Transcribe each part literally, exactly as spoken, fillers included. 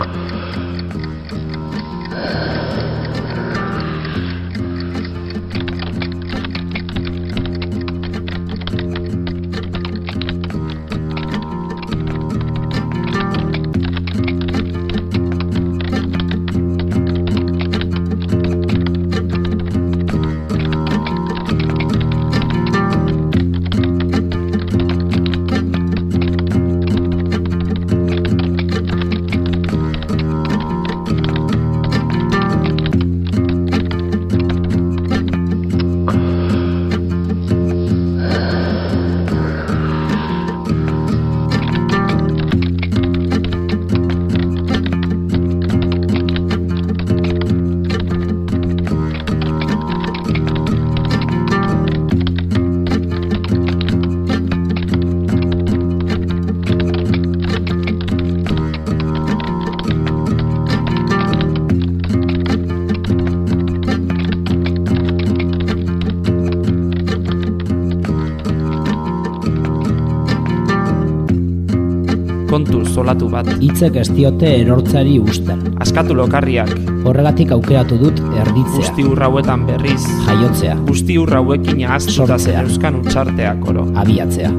kontu zolatu bat. Hitzek ez diote erortzari usten. Askatu lokarriak. Horregatik aukeratu dut erditzea. Guzti urrauetan berriz. Jaiotzea. Guzti urrauekin ahaztuta zeneuzkan utxarteak oro. Abiatzea.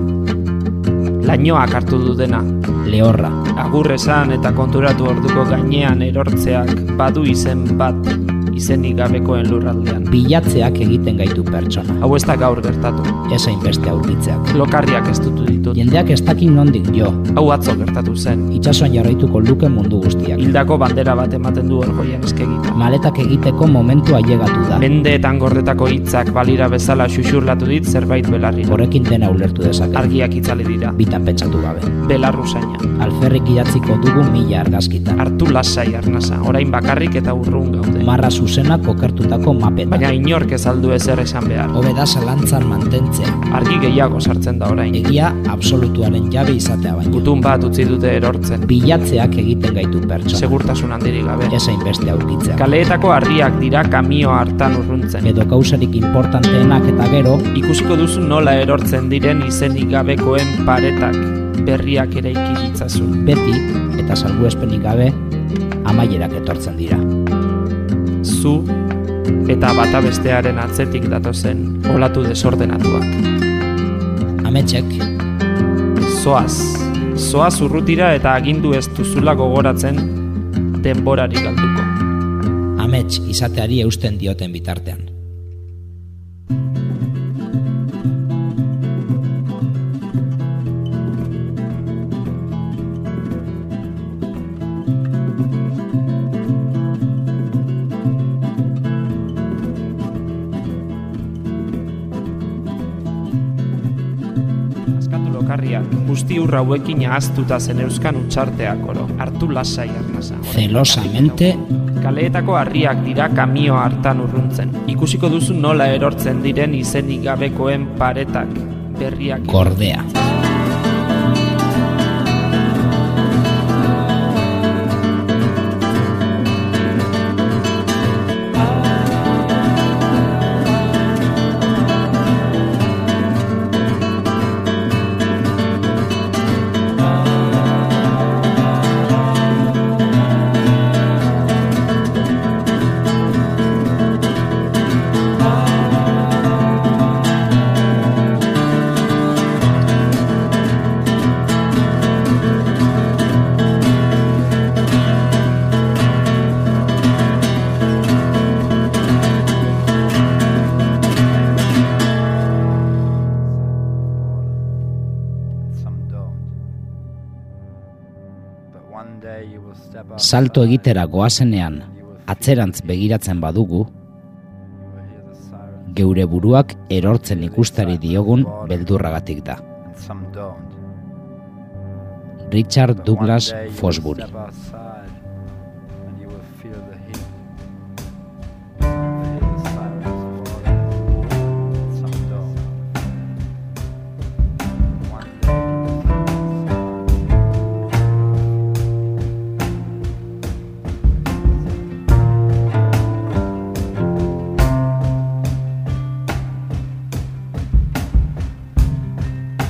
Lainoak hartu du dena. Lehorra. Agur esan eta konturatu orduko gainean erortzeak badu izen bat. Izenik gabekoen lurraldean. Bilatzeak egiten gaitu pertsona. Hau ez da gaur gertatu. Esain beste aurkitzeak. Lokarriak ez dutu ditut. Jendeak ez dakin nondik jo. Hau atzo gertatu zen. Itsasoan jarraituko luke mundu guztiak. Hildako bandera bat ematen du orgoian eskegita. Maletak egiteko momentua ailegatu da. Mendeetan gordetako hitzak balira bezala xuxurlatu dit zerbait belarrira. Horrekin dena ulertu dezake. Argiak itzali dira. Bitan pentsatu gabe. Belarruzaina. Alferrik idatziko dugu mila argazkitan. Hartu lasai arnasa, orain bakarrik eta urrun gaude. Marra zuzena kokertutako mapetan. Baina inork ez aldu ezer esan behar. Hobeda zalantzan mantentzea. Argi gehiago sartzen da orain. Egia absolutuaren jabe izatea baino. Gutun bat utzi dute erortzen. Bilatzeak egiten gaitu pertsona. Segurtasun handirik gabe. Esain beste aurkitzea. Kaleetako harriak dira kamio hartan urruntzen. Edo kausarik importanteenak eta gero. Ikusiko duzu nola erortzen diren izenik gabekoen paretak. Berriak eraiki ditzazun. Beti, eta salbuespenik gabe, amaierak etortzen dira. Zu eta bata bestearen atzetik datozen olatu desordenatuak. Ametsek. Zoaz, zoaz urrutira eta agindu ez duzula gogoratzen denborari galduko. Amets izateari eusten dioten bitartean. Guzti urra hauekin ahaztuta zeneuzkan utxarteak oro. Hartu lasai arnasa. Zelosamente. Kaleetako harriak dira kamio hartan urruntzen. Ikusiko duzu nola erortzen diren izenik gabekoen paretak. Berriak. Gordea. Salto egitera goazenean, atzerantz begiratzen badugu, geure buruak erortzen ikustari diogun beldurragatik da. Richard Douglas Fosbury.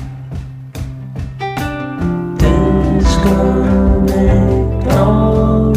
Disconnect all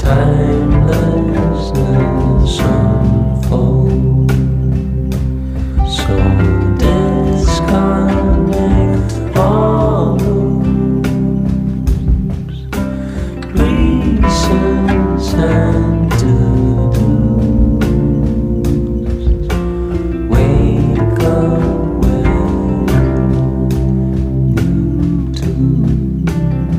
timelessness unfold. So disconnect all those reasons and to-dos. Wake up with new tunes.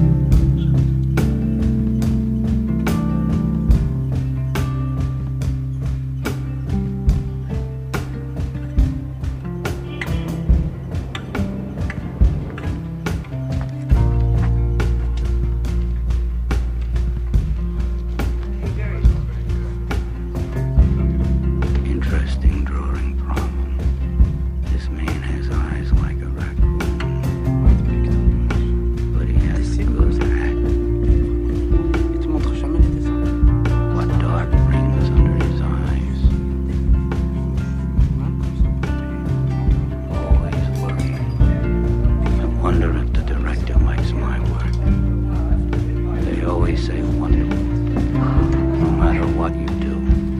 Interesting drawing problem. This man has eyes like a raccoon, but he has a good hat. Tu montres jamais les dessins. What dark rings under his eyes? Always worrying. I wonder if the director likes my work. They always say wonderful, no matter what you do.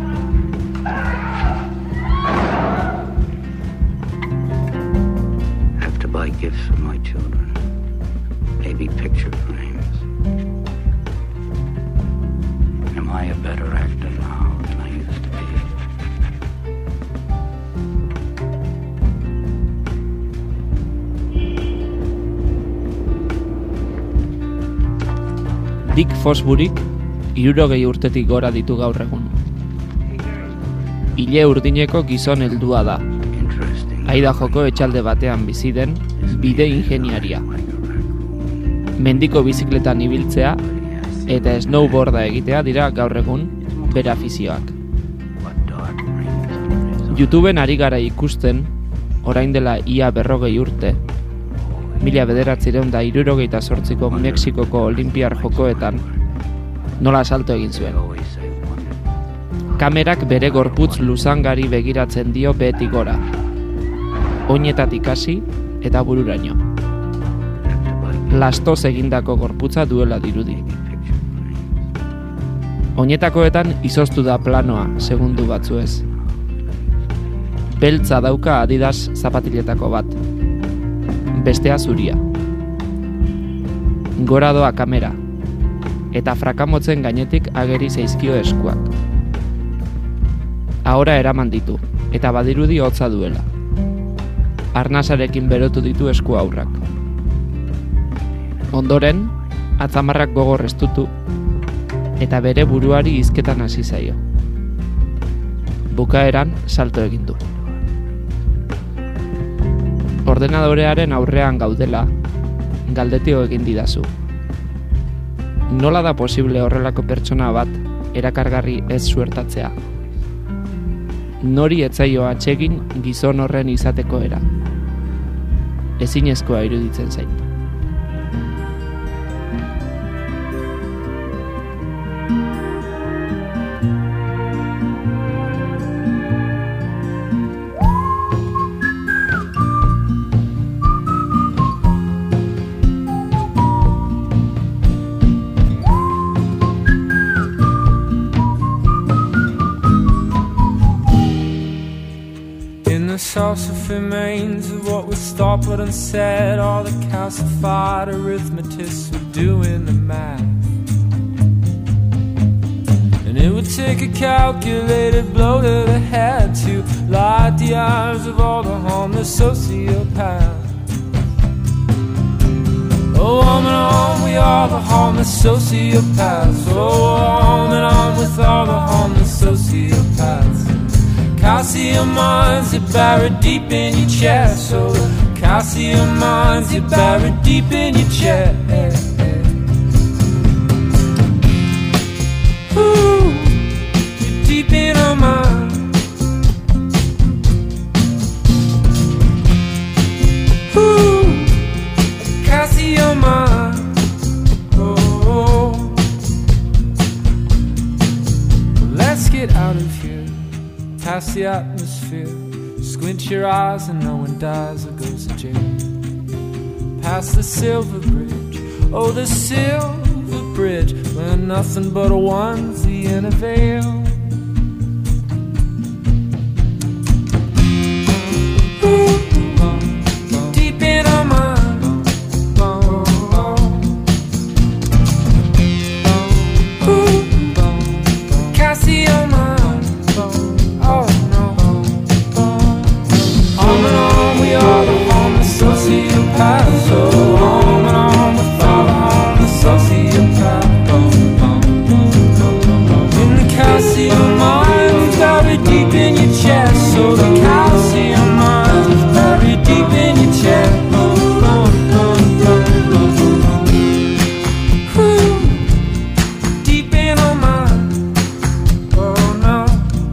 Have to buy gifts for my children. Maybe picture frames. Am I a better actor now than I used to be? Dick Fosburyk hirurogei urtetik gora ditu gaur egun. Ile urdineko gizon heldua da. Interesting. Idahoko etxalde batean bizi den bide ingeniaria. Mendiko bizikletan ibiltzea eta snowboarda egitea dira gaur egun bere afizioak. What dark rings under his eyes? YouTubeen ari gara ikusten, orain dela ia berrogei urte, mila bederatziehun eta hirurogeita zortziko Mexikoko Olinpiar Jokoetan nola salto egin zuen. Always say wonderful. Kamerak bere gorputz luzangari begiratzen dio behetik gora. Oinetatik hasi eta bururaino. Have to buy Lastoz egindako gorputza duela dirudi. picture frames. Oinetakoetan izoztu da planoa, segundu batzuez. Beltza dauka Adidas zapatiletako bat. Bestea zuria. Gora doa kamera. Eta frakamotzen gainetik ageri zaizkio eskuak. Ahora eraman ditu, eta badirudi hotza duela. Arnasarekin berotu ditu esku aurrak. Ondoren, atzamarrak gogor estutu, eta bere buruari hizketan hasi zaio. Bukaeran salto egin du. Ordenadorearen aurrean gaudela, galdetio egin didazu. Nola da posible horrelako pertsona bat erakargarri ez suertatzea? Nori etzaio atsegin gizon horren izateko era. Ezinezkoa iruditzen zait. Sauce remains of what was thought but unsaid. All the calcified arithmetists were doing the math, and it would take a calculated blow to the head to light the eyes of all the homeless sociopaths. Oh, on and on we are the homeless sociopaths. Oh, on and on with all the homeless sociopaths. Calcium mines you buried deep in your chest. So the calcium mines you buried deep in your chest. Ooh, you're deep in our mind. Ooh, calcium mine. Oh, let's get out of here. Past the atmosphere, squint your eyes and no one dies or goes to jail. Past the silver bridge, oh the silver silver bridge, wearing nothing but a onesie and a veil. Deep in our mind, Casio mind, oh no. On and on we are the home sociopaths, so on and on with all the home sociopaths. In the Casio mind, buried deep in your chest, so the Casio mind is buried deep in your chest. Deep in our mind, oh no.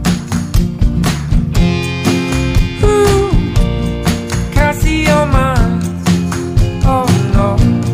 Casio mind, oh no.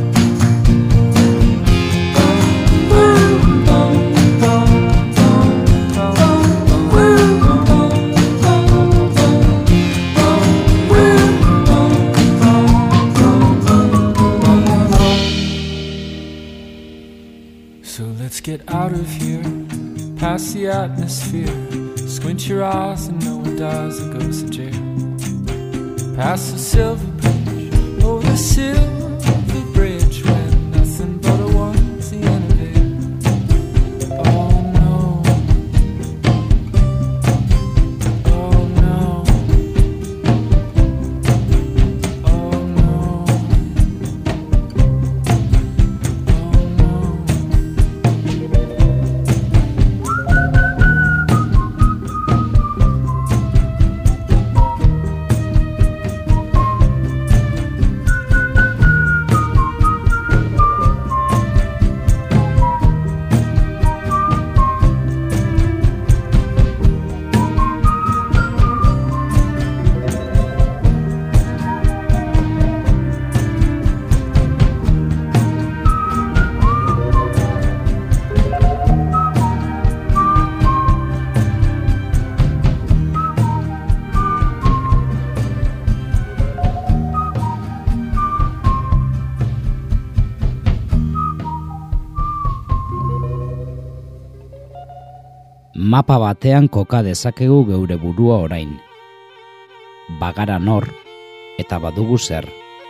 So let's get out of here, past the atmosphere. Squint your eyes and no one dies or goes to jail. Past the silver bridge, oh the silver bridge, where nothing but a onesie and a veil. Oh no, oh no, oh no, oh no. Mapa batean koka dezakegu geure burua orain. Bagara nor, eta badugu zer.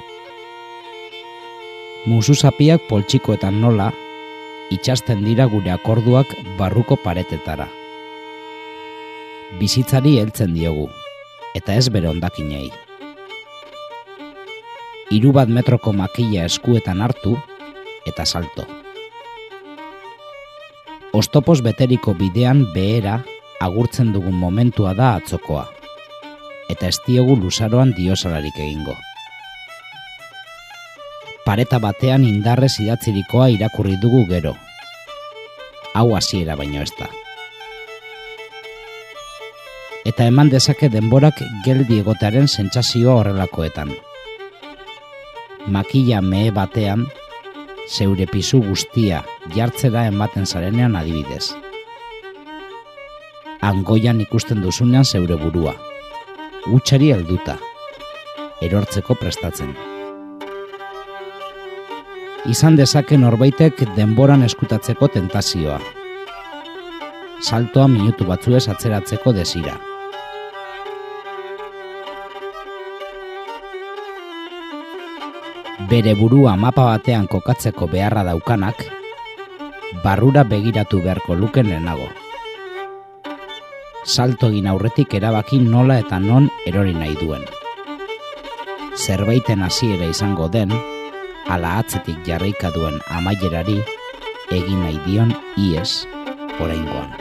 Musuzapiak poltsikoetan nola, itxasten dira gure akorduak barruko paretetara. Bizitzari heltzen diogu, eta ez bere hondakinei. Hiru bat metroko makila eskuetan hartu, eta salto. Oztopoz beteriko bidean behera agurtzen dugun momentua da atzokoa, eta ez diogu luzaroan diosalarik egingo. Pareta batean indarrez idatzirikoa irakurri dugu gero. Hau hasiera baino ez da. Eta eman dezake denborak geldi egotearen sentsazioa horrelakoetan. Makila mehe batean, zeure pisu guztia jartzera ematen zarenean adibidez. Angoian ikusten duzunean zeure burua, gutxari helduta, erortzeko prestatzen. Izan dezake norbaitek denboran eskutatzeko tentazioa. Saltoa minutu batzuez atzeratzeko desira. Bere burua mapa batean kokatzeko beharra daukanak, barrura begiratu beharko luken lehenago. Salto egin aurretik erabaki nola eta non erori nahi duen. Zerbaiten hasiera izango den, ala atzetik jarraika duen amaierari egin nahi dion ies oraingoan.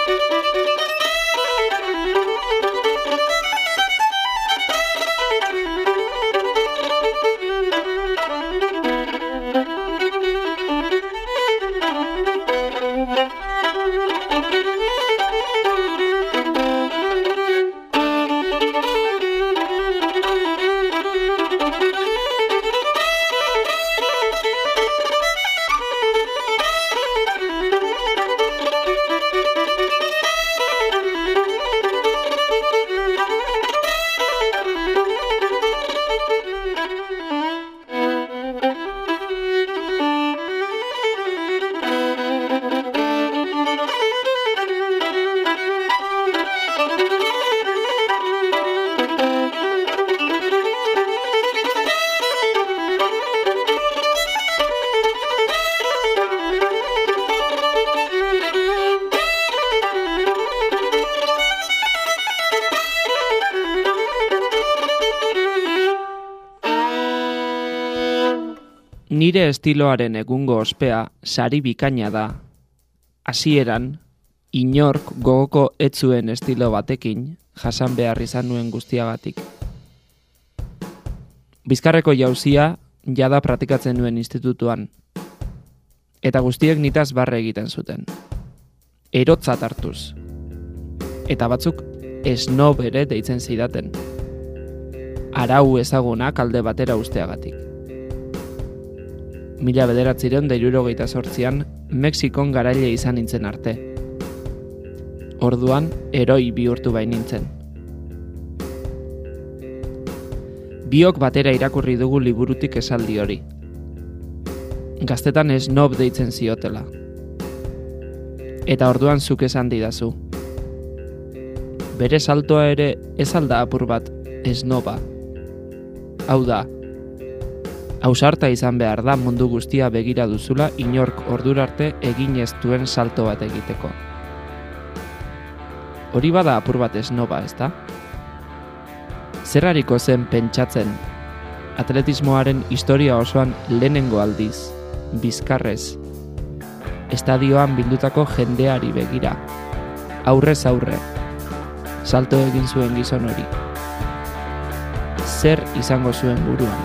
Nire estiloaren egungo ospea sari bikaina da. Hasieran, inork gogoko etzuen estilo batekin jasan behar izan nuen guztiagatik. Bizkarreko jauzia jada praktikatzen nuen institutuan. Eta guztiek nitaz barre egiten zuten. Erotzat hartuz. Eta batzuk snob ere deitzen zidaten. Arau ezagunak alde batera usteagatik. Mila bederatzireun da hirurogeita zortzian Mexikon garaile izan nintzen arte. Orduan, heroi bihurtu bain nintzen. Biok batera irakurri dugu liburutik esaldi hori. Gaztetan snob deitzen ziotela. Eta orduan zuk esan didazu. Bere saltoa ere ez alda apur bat snoba. Hau da, ausarta izan behar da mundu guztia begira duzula inork ordurarte egin ez duen salto bat egiteko. Hori bada apur bat snoba, ezta? Zerrariko zen pentsatzen, atletismoaren historia osoan lehenengo aldiz, bizkarrez, estadioan bildutako jendeari begira, aurrez aurre, salto egin zuen gizon hori. Zer izango zuen buruan?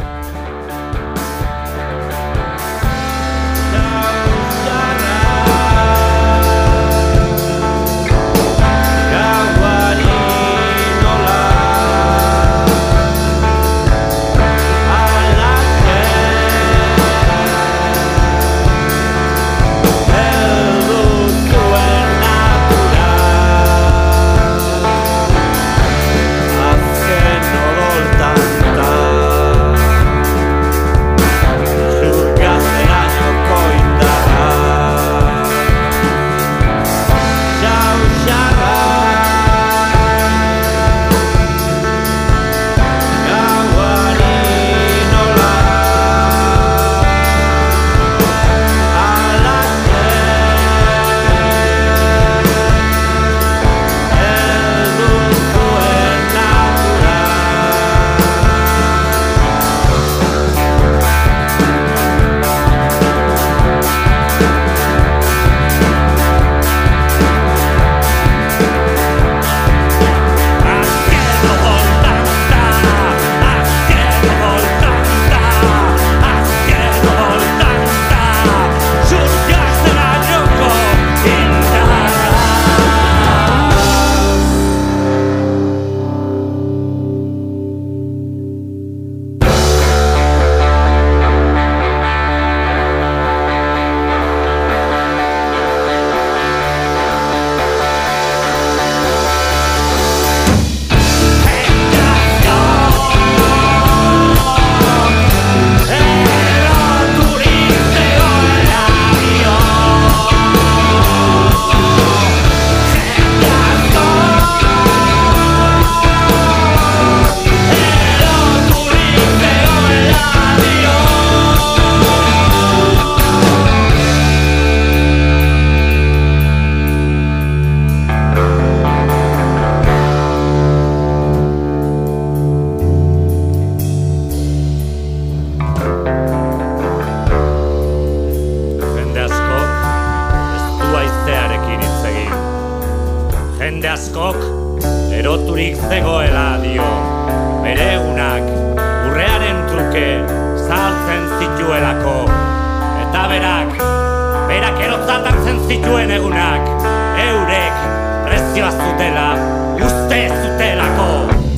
Jende askok eroturik zegoela dio, bere egunak urrearen truke zahaltzen zituelako. Eta berak, berak erotzat hartzen zituen egunak, eurek prezioa zutela, uste zutelako.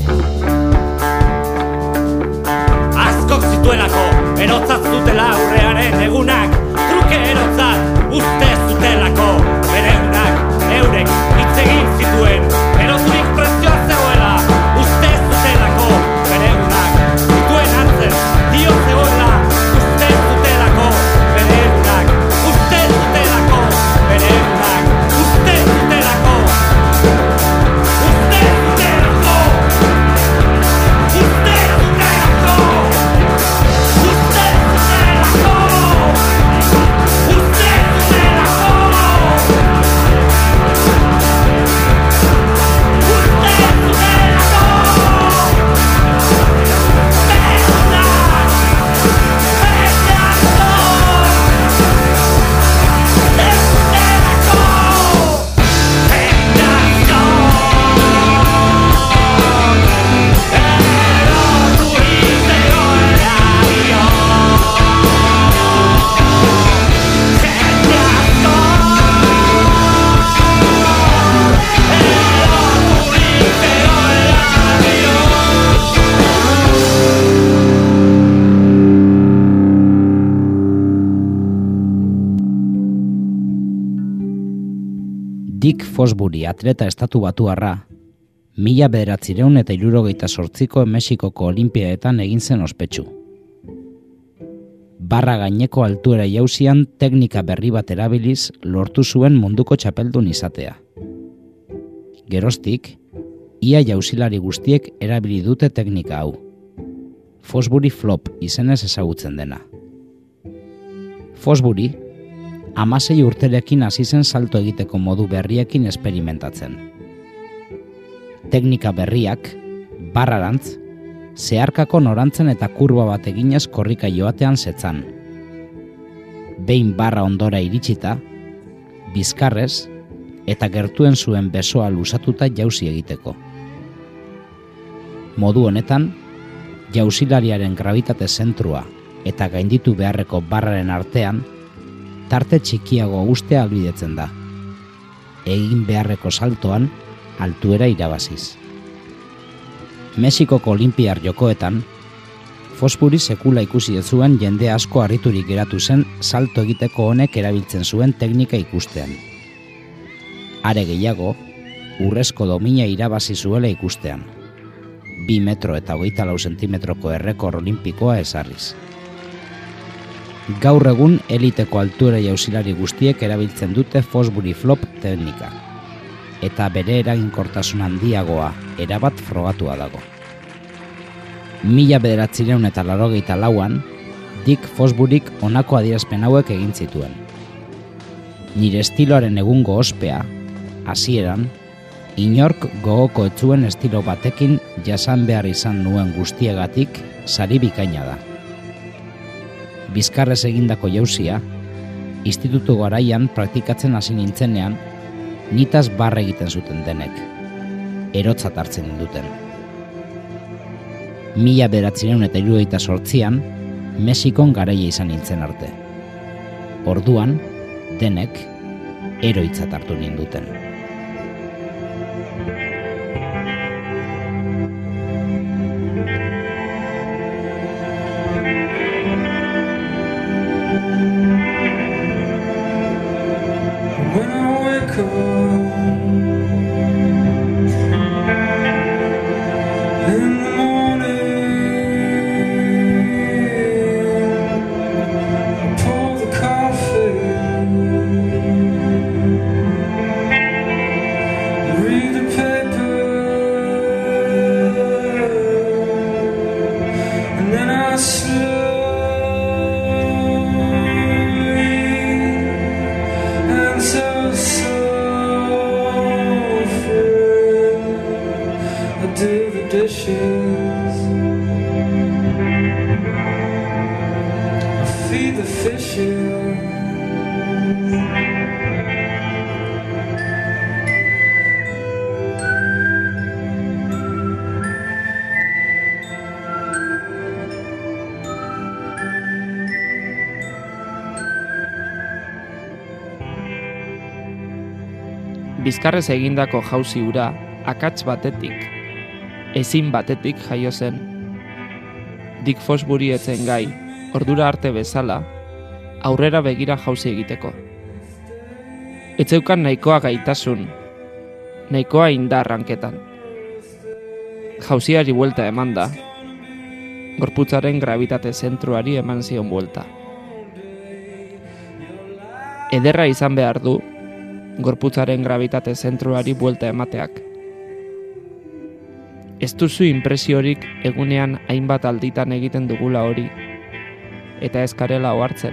Askok zituelako, erotzat zutela urrearen egunak, truke erotzat uste zutelako. Bere egunak, eurek hitz egin zituen, eroturik prezioa zegoela, uste zutelako. Bere egunak, zituen hartzen, dio zegoela, uste zutelako. Bere egunak, uste zutelako. Bere egunak, uste zutelako. Uste zutelako. Uste zutelako. Uste zutelako. Uste zutelako. Uste Dick Fosbury, atleta estatu batuarra, mila bederatziehun eta hirurogeita zortziko Mexikoko Olinpiadetan egin zen ospetsu. Barra gaineko altuera jauzian teknika berri bat erabiliz lortu zuen munduko txapeldun izatea. Geroztik, ia jauzilari guztiek erabili dute teknika hau. Fosbury flop izenez ezagutzen dena. Fosbury, hamasei urterekin hasi zen salto egiteko modu berriekin esperimentatzen. Teknika berriak, barrarantz, zeharkako norantzen eta kurba bat eginez korrika joatean zetzan. Behin barra ondora iritsita, bizkarrez eta gertuen zuen besoa luzatuta jauzi egiteko. Modu honetan, jauzilariaren gravitate zentrua eta gainditu beharreko barraren artean, tarte txikiago ustea ahalbidetzen da. Egin beharreko saltoan, altuera irabaziz. Mexikoko Olinpiar Jokoetan, Fosbury sekula ikusi ez zuen jende asko harriturik geratu zen salto egiteko honek erabiltzen zuen teknika ikustean. Are gehiago, urrezko domina irabazi zuela ikustean. Bi metro eta hogeita lau zentimetroko errekor olimpikoa ezarriz. Gaur egun eliteko altuera jauzilari guztiek erabiltzen dute Fosbury flop teknika, eta bere eraginkortasun handiagoa erabat frogatua dago. Mila bederatziehun eta laurogeita lauan, Dick Fosburyk honako adierazpen hauek egin zituen. Nire estiloaren egungo ospea, hasieran, inork gogoko ez zuen estilo batekin jasan behar izan nuen guztiegatik sari bikaina da. Bizkarrez egindako jauzia, institutu garaian praktikatzen hasi nintzenean, nitaz barra egiten zuten denek, erotzat hartzen ninduten. Mila bederatziehun eta hirurogeita zortzian, Mexikon garaia izan nintzen arte. Orduan, denek, eroitzat hartu ninduten. When I wake up in the morning, I pour the coffee bizkarrez egindako jauzi hura akats batetik, ezin batetik jaio zen. Dick Fosbury etzen gai, ordura arte bezala, aurrera begira jauzi egiteko. Etzeukan nahikoa gaitasun, nahikoa indar hanketan. Jauziari buelta eman da, gorputzaren gravitate zentruari eman zion buelta. Ederra izan behar du, gorputzaren gravitate zentruari buelta emateak. Ez duzu inpresiorik egunean hainbat alditan egiten dugula hori, eta ez garela ohartzen.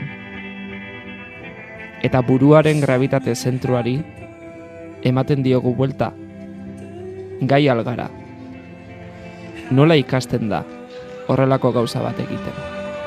Eta buruaren gravitate zentruari ematen diogu buelta, gai algara. Nola ikasten da horrelako gauza bat egiten?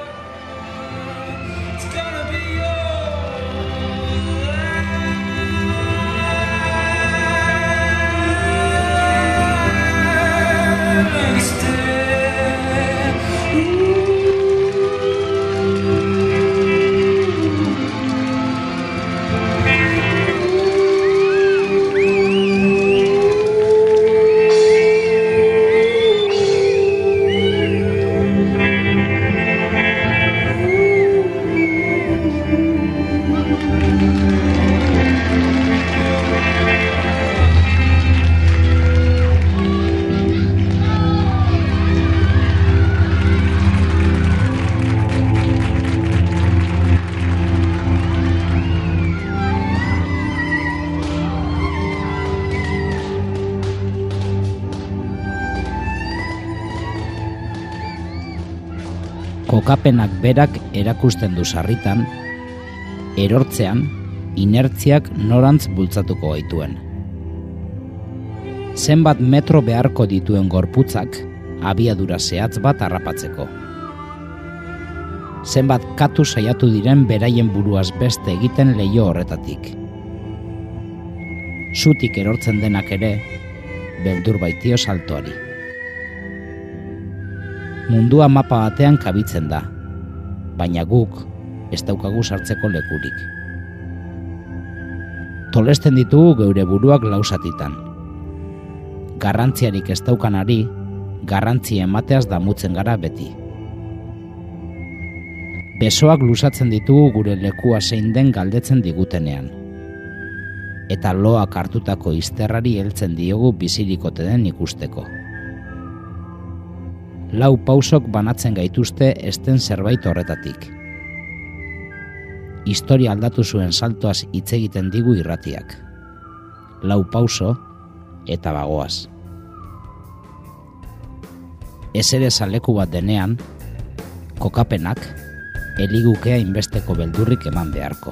Kokapenak berak erakusten du sarritan, erortzean, inertziak norantz bultzatuko gaituen. Zenbat metro beharko dituen gorputzak, abiadura zehatz bat harrapatzeko. Zenbat katu saiatu diren beraien buruaz beste egiten leiho horretatik. Zutik erortzen denak ere, beldur baitio saltoari. Mundua mapa batean kabitzen da, baina guk ez daukagu sartzeko lekurik. Tolesten ditugu geure buruak lausatitan. Garrantziarik ez daukanari, garrantzi emateaz damutzen gara beti. Besoak lusatzen ditugu gure lekua zein den galdetzen digutenean. Eta loak hartutako izterrari heltzen diogu bizirikote den ikusteko. Lau pausok banatzen gaituzte esten zerbait horretatik. Historia aldatu zuen saltoaz hitz egiten digu irratiak. Lau pauso eta bagoaz. Ez ere zaleku bat denean, kokapenak eligukea inbesteko beldurrik eman beharko.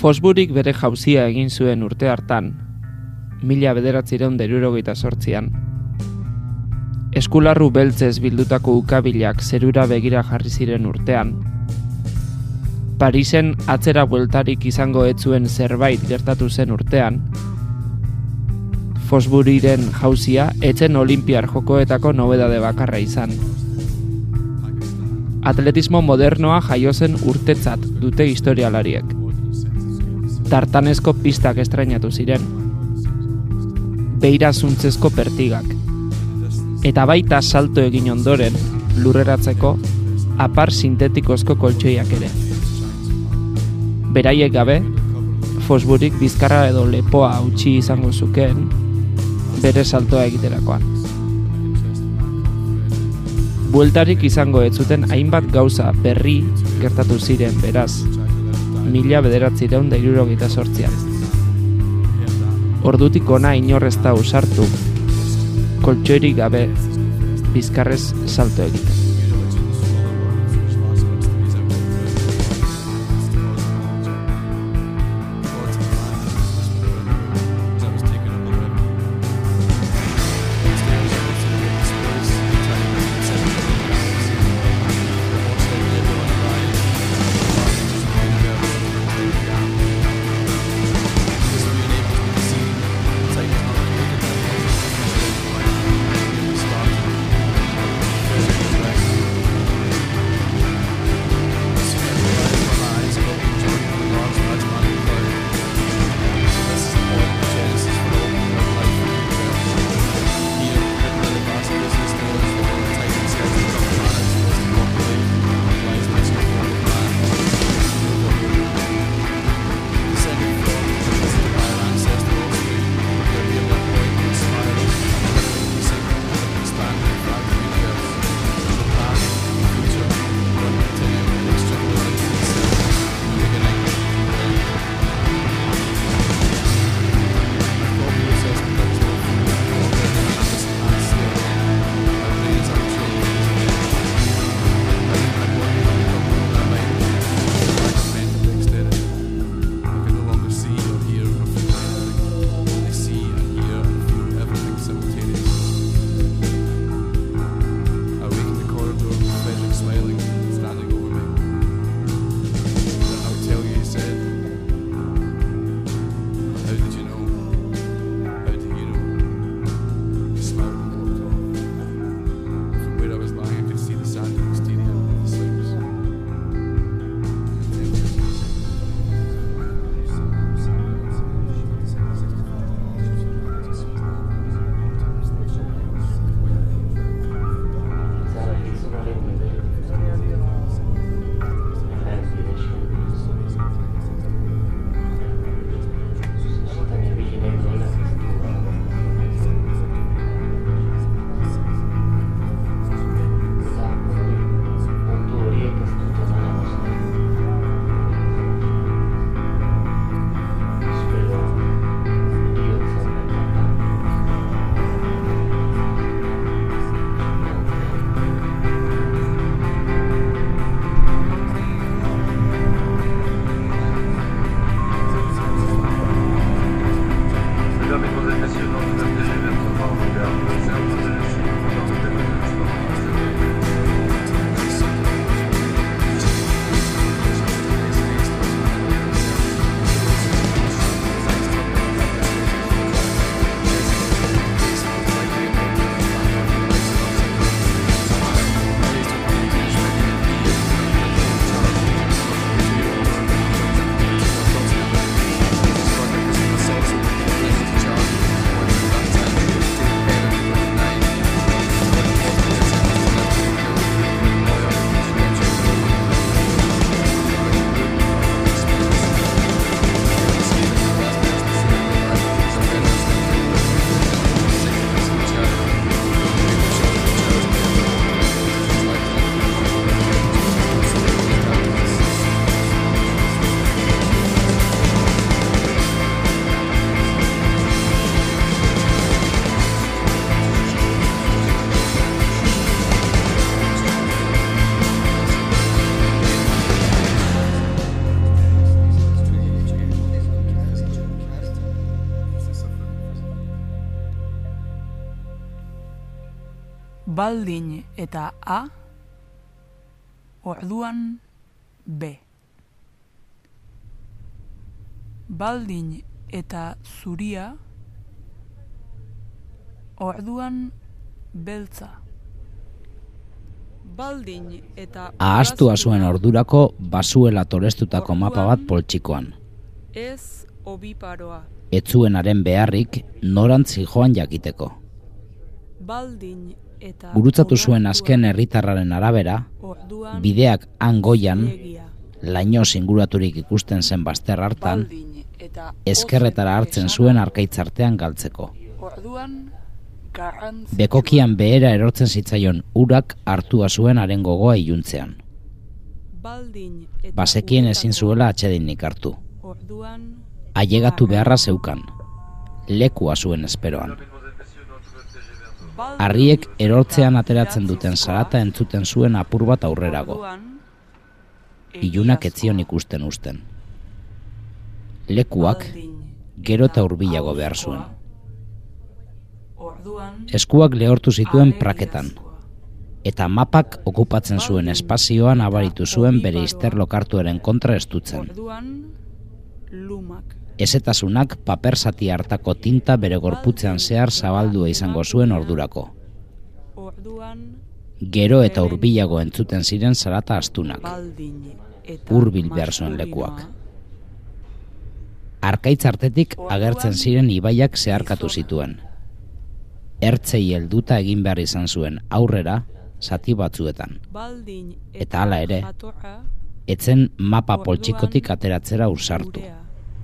Fosburyk bere jauzia egin zuen urte hartan, mila bederatziehun eta hirurogeita zortzian. Eskularru beltzez bildutako ukabilak zerura begira jarri ziren urtean. Parisen atzera bueltarik izango ez zuen zerbait gertatu zen urtean. Fosburyren jauzia etzen Olinpiar Jokoetako nobedade bakarra izan. Atletismo modernoa jaio zen urtetzat dute historialariek. Tartanezko pistak estrainatu ziren. Beira zuntzezko pertigak. Eta baita salto egin ondoren, lurreratzeko, apar sintetikozko koltsoiak ere. Beraiek gabe, Fosburyk bizkarra edo lepoa hautsi izango zukeen, bere saltoa egiterakoan. Bueltarik izango ez zuten hainbat gauza berri gertatu ziren beraz, mila bederatziehun eta hirurogeita zortzian. Ordutik ona inor ez da ausartu, koltsoirik gabe bizkarrez salto egiten. baldin eta A, orduan B. Baldin eta zuria, orduan beltza. Baldin eta Ahaztua zuen ordurako bazuela torestutako mapa bat poltsikoan. ez obiparoa. Etzuenaren beharrik norantz joan jakiteko. Baldin eta Gurutzatu zuen azken herritarraren arabera, orduan bideak han goian, ziegia. laino singuraturik ikusten zen bazter hartan, Baldin eta ezkerretara hartzen zuen arkaitzartean galtzeko. orduan garrantzitsua. Bekokian behera erortzen zitzaion urak hartua zuen haren gogoa iluntzean. Baldin eta Bazekien ezin zuela atxedinik hartu. orduan Ailegatu beharra zeukan. Lekua zuen esperoan. Harriek erortzean ateratzen duten zarata entzuten zuen apur bat aurrerago. Ilunak etzion ikusten uzten. Lekuak gero eta hurbilago behar zuen. Eskuak lehortu zituen praketan, eta mapak okupatzen zuen espazioan abaritu zuen bere izterlokartuaren kontra estutzen. Orduan lumak. Ezetasunak paper zati hartako tinta bere gorputzean zehar zabaldua izango zuen ordurako. Orduan Gero eta hurbilago entzuten ziren zarata astunak, baldin eta hurbil behar zuen lekuak. Arkaitzartetik agertzen ziren ibaiak zeharkatu zituen. Ertzei helduta egin behar izan zuen aurrera zati batzuetan. baldin Eta hala ere, jatorra etzen mapa poltsikotik ateratzera usartu. gurea.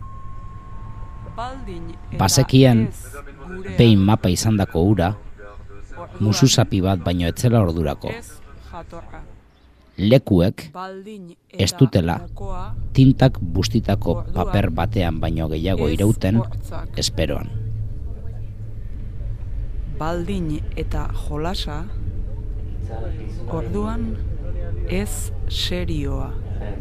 Baldin eta Bazekien, ez gurea. behin mapa izandako ura, musuzapi bat baino etzela ordurako. Ez jatorra. Lekuek Baldin eta ez dutela mokoa, tintak bustitako paper batean baino gehiago ez irauten hortzak. esperoan. Baldin eta jolasa, orduan ez serioa.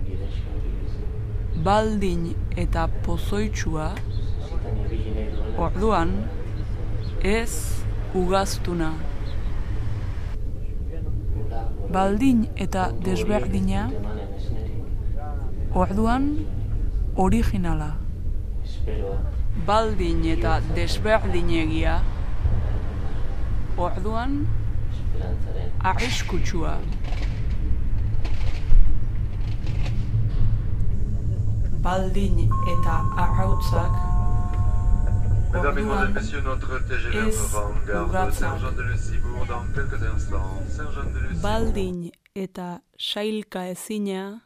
Baldin eta pozoitsua, orduan ez ugaztuna. Baldin eta desberdina, orduan originala. Baldin eta desberdinegia, orduan arriskutsua. Baldin eta arrautzak, Mesdames, Mesdemoiselles, orduan Messieurs, notre T G V ez va en gare de ugatzak. Saint-Jean-de-Lez-Cibourg dans quelques instants. Saint-Jean-de-Lez-Cibourg. Baldin eta sailka ezina,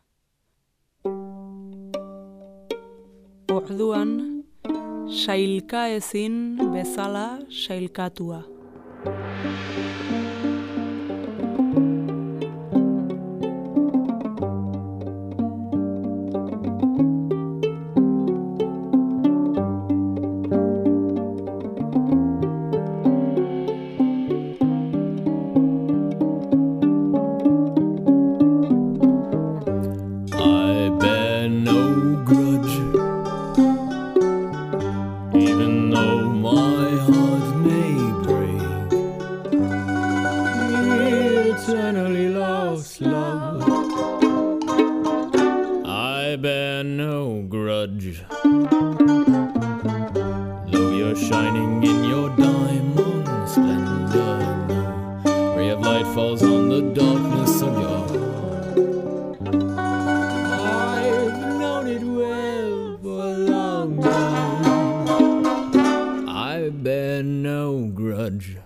orduan sailka ezin bezala sailkatua. I bear no grudge, even though my heart may break. Eternally lost love, I bear no grudge, though you're shining in your diamond splendor. No ray of light falls on the darkness of your heart. I've known it well for a long time. I bear no grudge.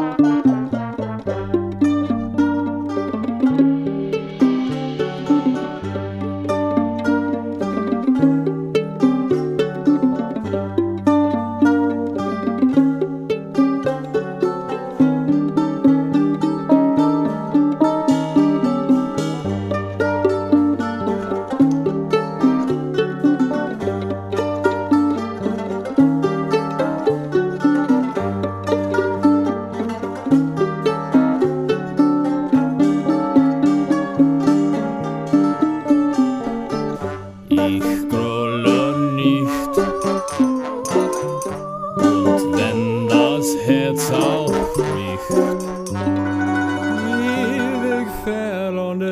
Ich scrolle nicht, und wenn das Herz auch bricht,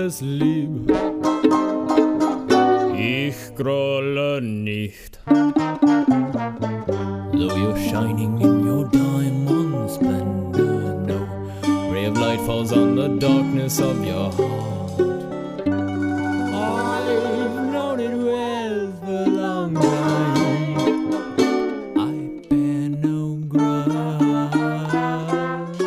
das Liebe. Ich grolle nicht. Though you're shining in your diamond splendor, no ray of light falls on the darkness of your heart. I've known it well for a long time. I bear no grudge.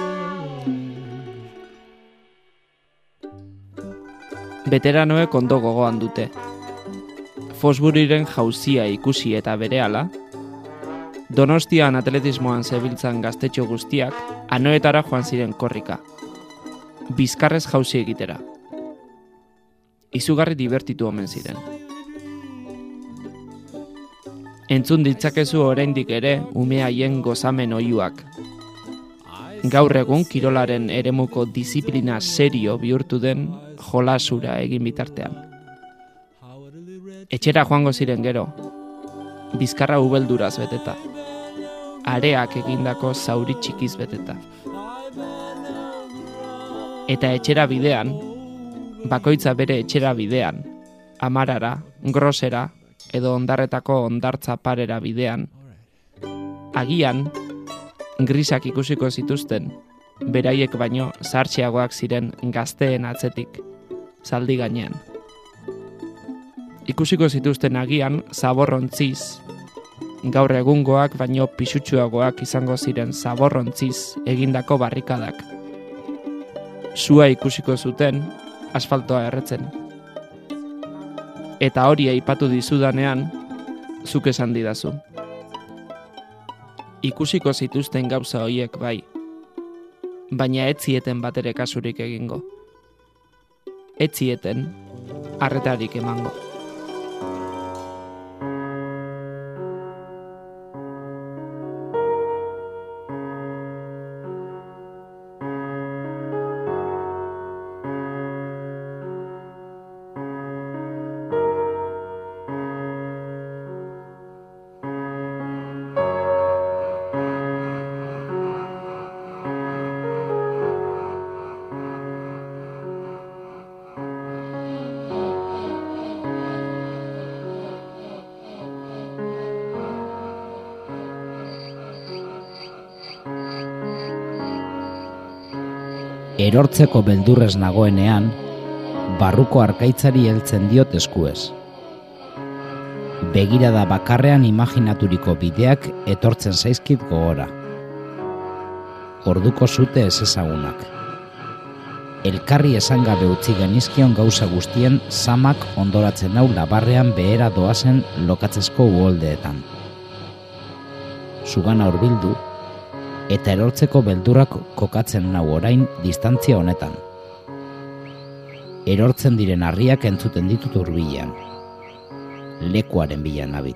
Veteranoek ondo gogoan dute. Fosburiren jauzia ikusi eta berehala, Donostian atletismoan zebiltzan gaztetxo guztiak anoetara joan ziren korrika. Bizkarrez jauzi egitera. Izugarri dibertitu omen ziren. Entzun ditzakezu oraindik ere ume haien gozamen oihuak. Gaur egun kirolaren eremuko disiplina serio bihurtu den jolasura egin bitartean. Etxera joango ziren gero, bizkarra ubelduraz beteta, areak egindako zauri txikiz beteta. Eta etxera bidean, bakoitza bere etxera bidean, Amarara, Grosera edo Ondarretako ondartza parera bidean, agian, grisak ikusiko zituzten, beraiek baino zahartxeagoak ziren gazteen atzetik, zaldi gainean. Ikusiko zituzten agian zaborrontziz, gaur egungoak baino pisutsuagoak izango ziren zaborrontziz egindako barrikadak. Sua ikusiko zuten, asfaltoa erretzen. Eta hori aipatu dizudanean, zuk esan didazu. Ikusiko zituzten gauza horiek bai, baina ez zieten batere kasurik egingo. Ez zieten arretarik emango. Erortzeko beldurrez nagoenean, barruko arkaitzari heltzen diot eskuez. Begirada bakarrean imaginaturiko bideak etortzen zaizkit gogora. Orduko zute ezezagunak. Elkarri esan gabe utzi genizkion gauza guztien zamak ondoratzen nau labarrean behera doazen lokatzezko uholdeetan. Zugana hurbildu, eta erortzeko beldurrak kokatzen nau orain distantzia honetan. Erortzen diren harriak entzuten ditut hurbilean. Lekuaren bila nabil.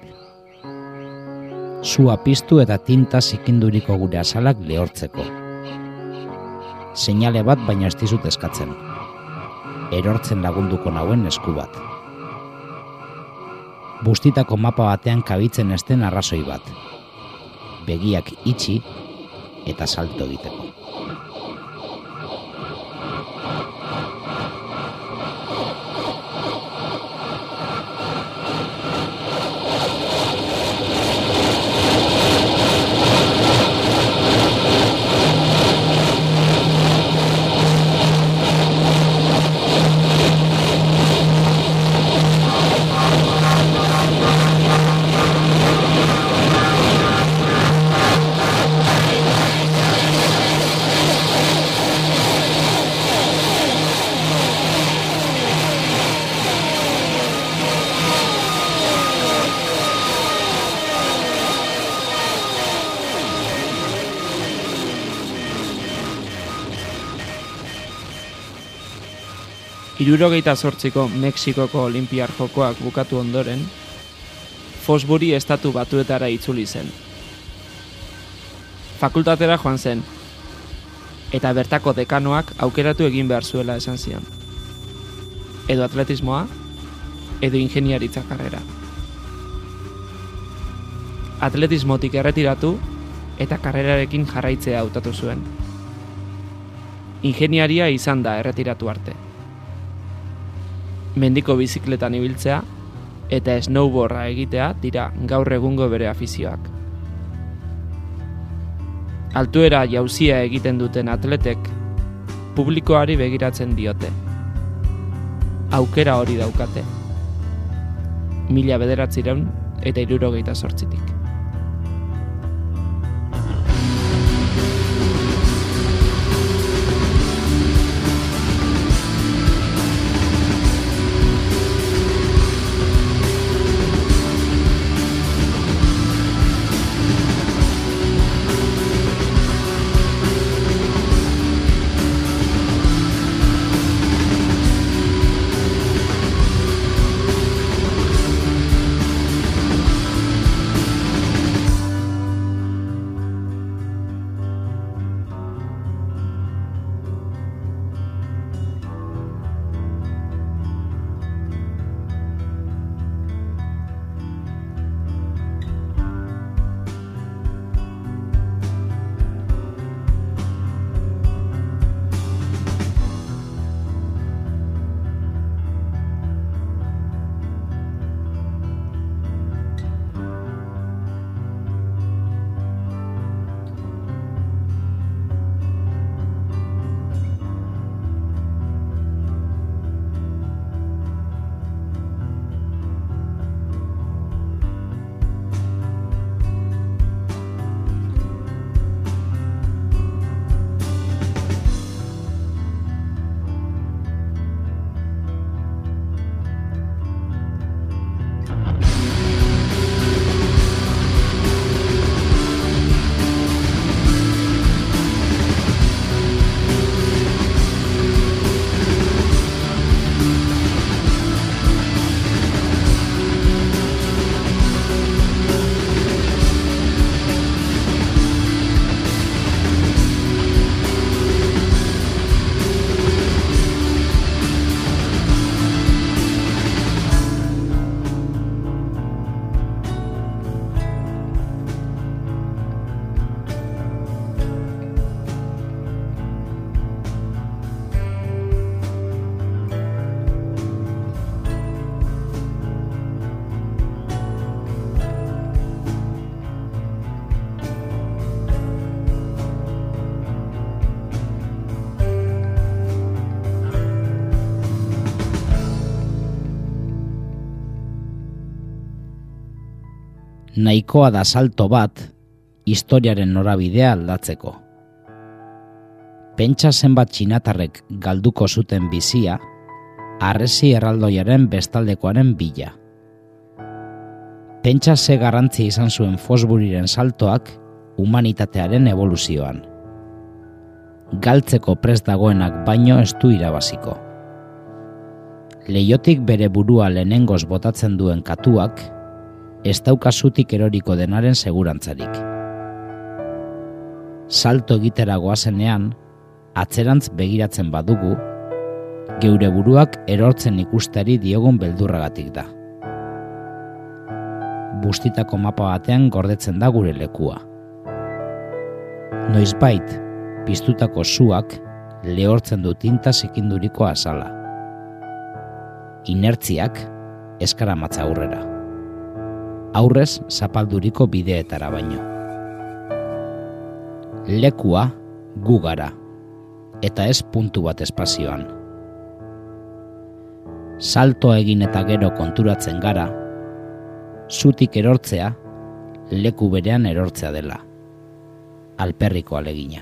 Sua piztu eta tinta zikinduriko gure azalak lehortzeko. Seinale bat baina ez dizut eskatzen. Erortzen lagunduko nauen esku bat. Bustitako mapa batean kabitzen esten arrazoi bat. Begiak itxi eta salto egiteko. Hirurogeita zortziko Mexikoko Olinpiar Jokoak bukatu ondoren, Fosbury estatu batuetara itzuli zen. Fakultatera joan zen, eta bertako dekanoak aukeratu egin behar zuela esan zion. Edo atletismoa, edo ingeniaritza karrera. Atletismotik erretiratu eta karrerarekin jarraitzea hautatu zuen. Ingeniaria izan da erretiratu arte. mendiko bizikletan ibiltzea eta snowboarda egitea dira gaur egungo bere afizioak. Altuera jauzia egiten duten atletek publikoari begiratzen diote. Aukera hori daukate. Mila bederatziehun eta hirurogeita zortzitik. Nahikoa da salto bat historiaren norabidea aldatzeko. Pentsa zenbat txinatarrek galduko zuten bizia, harresi erraldoiaren bestaldekoaren bila. Pentsa ze garrantzi izan zuen Fosburyren saltoak humanitatearen evoluzioan. Galtzeko prest dagoenak baino ez du irabaziko. Leiotik bere burua lehenengoz botatzen duen katuak, ez daukazutik eroriko denaren segurantzarik. Salto egitera goazenean, atzerantz begiratzen badugu, geure buruak erortzen ikusteari diogun beldurragatik da. Bustitako mapa batean gordetzen da gure lekua. Noizbait, piztutako suak lehortzen du tinta zikinduriko azala. Inertziak eskaramatza aurrera. Aurrez zapalduriko bideetara baino. Lekua gu gara, eta ez puntu bat espazioan. Saltoa egin eta gero konturatzen gara, zutik erortzea, leku berean erortzea dela. Alperriko alegina.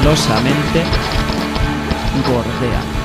celosamente gordea.